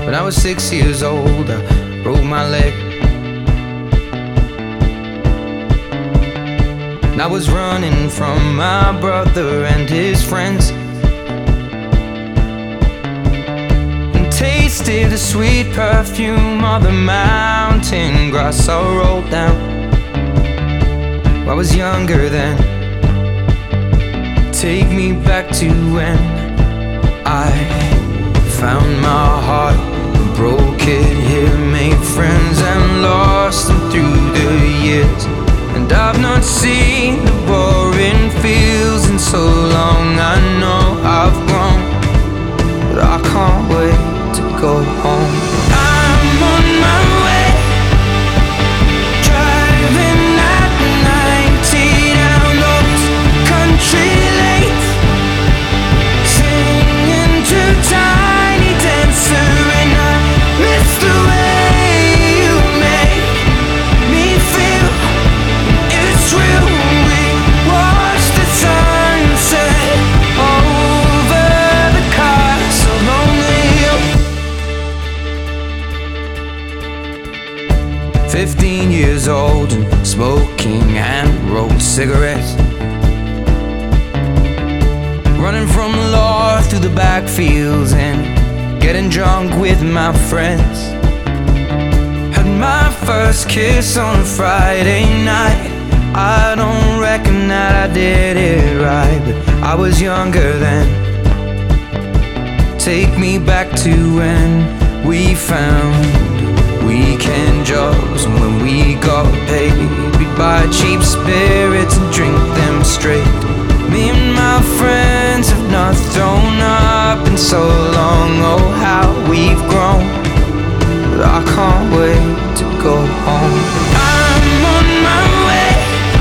When I was 6 years old, I broke my leg. And I was running from my brother and his friends, and tasted the sweet perfume of the mountain grass I rolled down. I was younger then. Take me back to when I found my heart, broke it here, made friends and lost them through the years. And I've not seen the boring fields in so long. I know I've grown, but I can't wait to go home. I'm on my way, driving at 90 down those country lanes, singing to Tiny Dancer, and I miss the way you make me feel. It's real. We watch the sunset over the castle lonely hill. 15 years old and smoking hand-rolled cigarettes, running from the law through the backfields and getting drunk with my friends. Had my first kiss on a Friday night. I don't reckon that I did it right, but I was younger then. Take me back to when we found weekend jobs, and when we got paid, we'd buy cheap spirits and drink them straight. Me and my friends have not thrown up in so long. Oh, how we've grown, but I can't wait to go home. I'm on my way,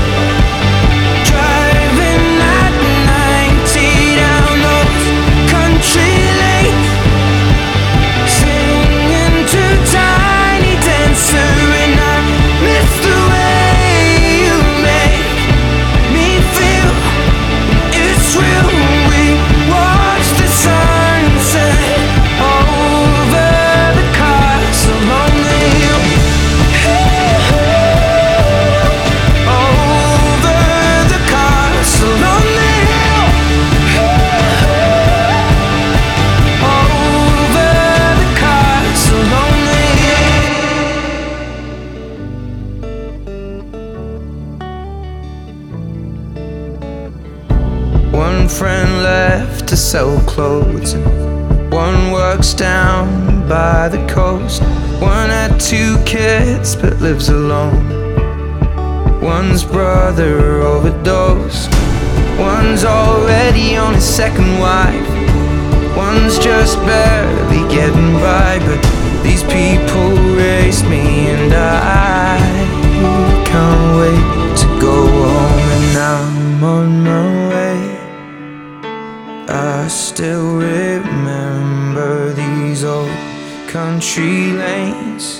driving at 90 down those country lanes, singing to Tiny Dancer, and I miss the way you make me feel. It's real. We watch the sunset over the castle lonely hill. Over the castle lonely hill. Over the castle lonely hill. One friend left to sell clothes, and one works down by the coast. One had 2 kids but lives alone. One's brother overdosed. One's already on his second wife. One's just barely getting by, but these people raised me, and I can't wait to go home. And I'm on my way. I still remember these old country lanes,